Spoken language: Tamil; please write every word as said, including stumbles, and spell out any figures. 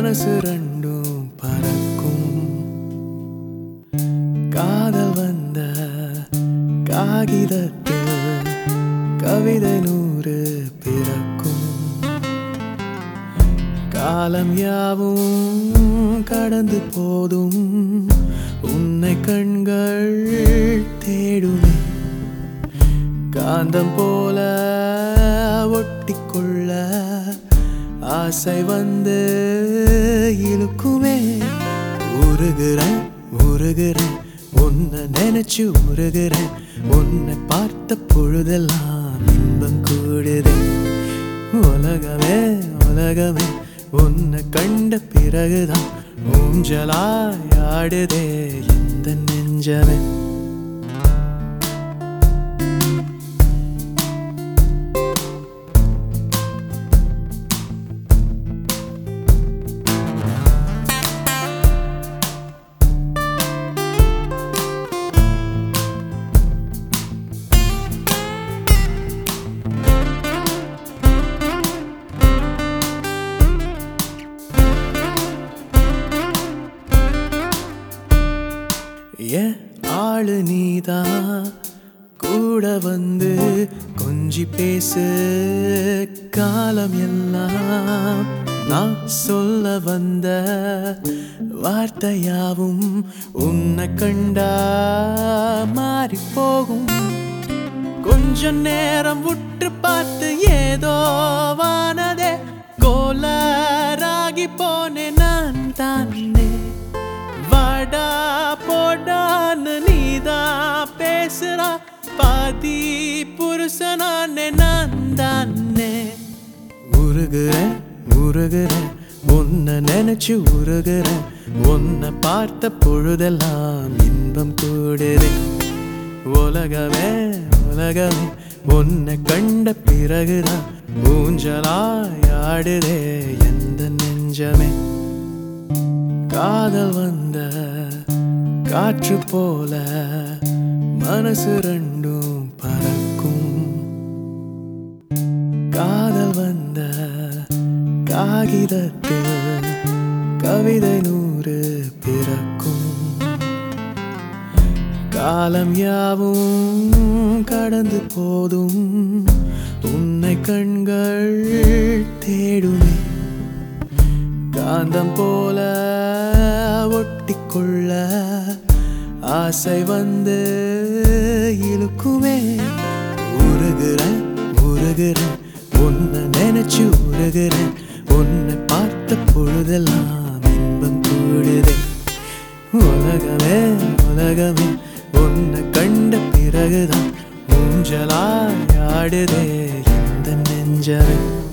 மனசு ரெண்டும் பறக்கும். காதல் வந்த காகிதத்தில் கவிதை நூறு பிறக்கும். காலம் யாவும் கடந்து போதும் உன்னை கண்கள் தேடுமே. காந்தம் போல ஒட்டிக்கொள்ள ஆசை வந்து இழுக்குமே. உருகிறேன் உருகிறேன் உன்னை நினைச்சு உருகிறேன். உன்னை பார்த்த பொழுதெல்லாம் இன்பம் கூடுதே. உலகமே உலகமே உன்னை கண்ட பிறகுதான் ஊஞ்சலாயாடுதே இந்த நெஞ்சமே. ஏன் ஆளு நீதான் கூட வந்து கொஞ்சி பேசு. காலம் எல்லாம் நான் சொல்ல வந்த வார்த்தையாவும் உன்னை கண்டா மாறி போகும். கொஞ்ச நேரம் விட்டு பார்த்து ஏதோ வானதே கோளாறாகி போனேன் நான் தானே. வாடா போடான்னு நீதான் பேசுறா. பாதி புருஷனானே நான் தானே. உருகிறேன் உருகிறேன் உன்னை நினைச்சு உருகிறேன். உன்னை பார்த்த பொழுதெல்லாம் இன்பம் கூடுதே. உலகமே உலகமே உன்னை கண்ட பிறகுதான் ஊஞ்சலாயாடுதே எந்த நெஞ்சமே. காதல் வந்த காற்று போல மனசு ரெண்டும் பறக்கும். காதல் வந்த காகிதத்தில் கவிதை நூறு பிறக்கும். காலம் யாவும் கடந்து போதும் உன்னை கண்கள் தேடுமே. காந்தம் போல ஒட்டிக்கொள்ள ஆசை வந்து இழுக்குமே. உருகிறேன் உருகிறேன் உன்னை நினைச்சு உருகிறேன். உன்னை பார்த்த பொழுதெல்லாம் இன்பம் கூடுதே. உலகமே உலகமே உன்னை கண்ட பிறகுதான் ஊஞ்சலாயாடுதே இந்த நெஞ்சமே.